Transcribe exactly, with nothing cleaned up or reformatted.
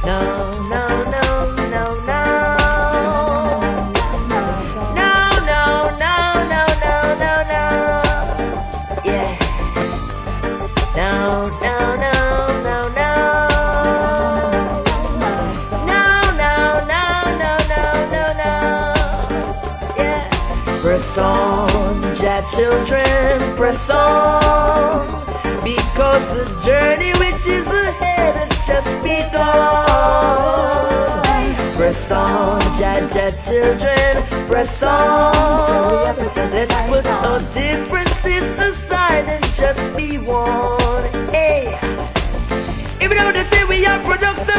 No, no, no, no, no. No, no, no, no, no, no, no. Yeah. No, no, no, no, no. No, no, no, no, no, no, no. Yeah. Press on, Jah children, press on. Because the journey which is ahead has just begun. Press on, Jah Jah children, press on. Let's put our differences aside and just be one. Hey, even though they say we are products